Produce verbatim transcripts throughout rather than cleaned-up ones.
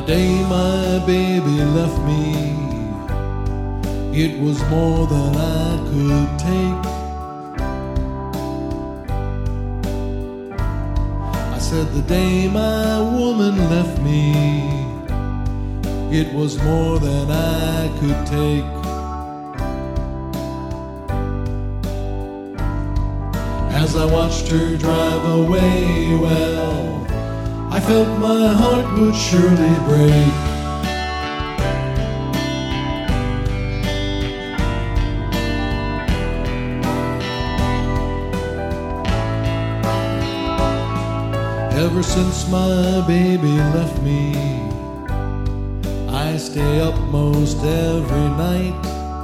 day my baby left me, it was more than I could take. I said the day my woman left me, it was more than I could take. As I watched her drive away, well, I felt my heart would surely break. Ever since my baby left me, I stay up most every night.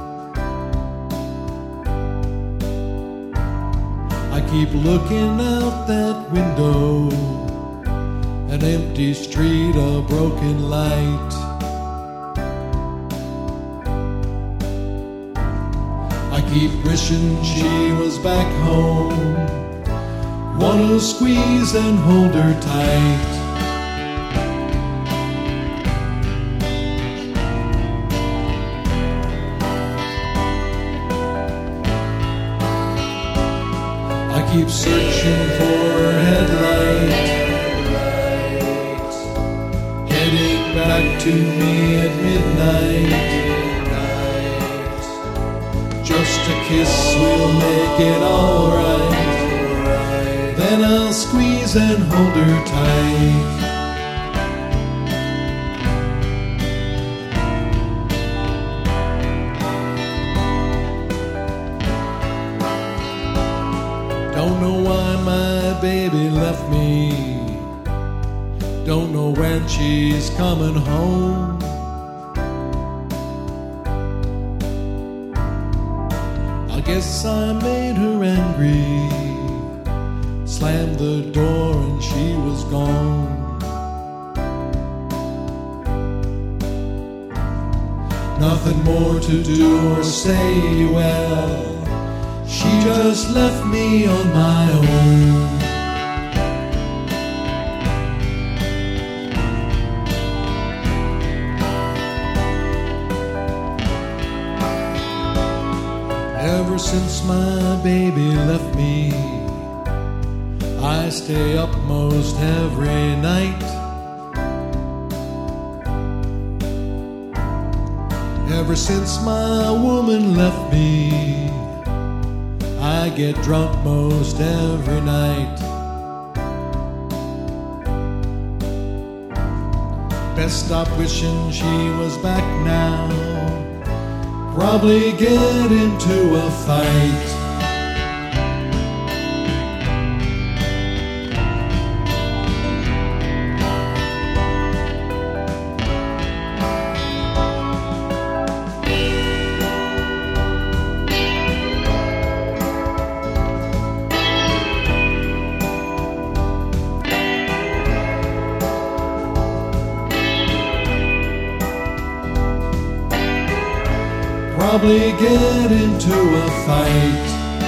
I keep looking out that window, an empty street, a broken light. I keep wishing she was back home, wanna squeeze and hold her tight. I keep searching for her headlight, heading back to me at midnight. Just a kiss will make it alright, then I'll squeeze and hold her tight. Don't know why my baby left me, don't know when she's coming home. I guess I made her angry, slammed the door and she was gone. Nothing more to do or say, well, she just left me on my own. Ever since my baby left me, I stay up most every night. Ever since my woman left me, I get drunk most every night. Best stop wishing she was back now, probably get into a fight. Probably get into a fight.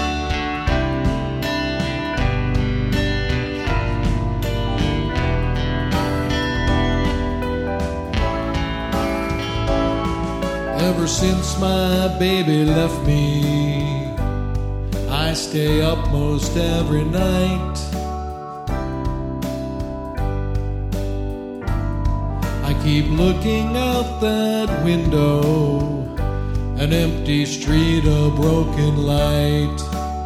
Ever since my baby left me, I stay up most every night. I keep looking out that window, an empty street, a broken light.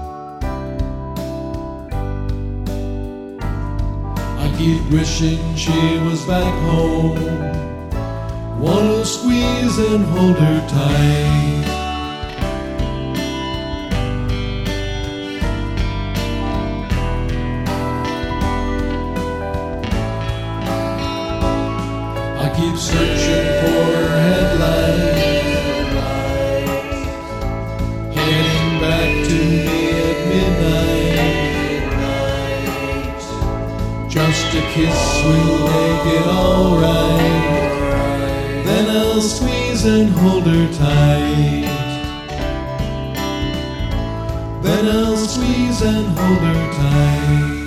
I keep wishing she was back home, wanna squeeze and hold her tight. I keep searching for her headlight, heading back to me at midnight. Just a kiss will make it alright, then I'll squeeze and hold her tight. Then I'll squeeze and hold her tight.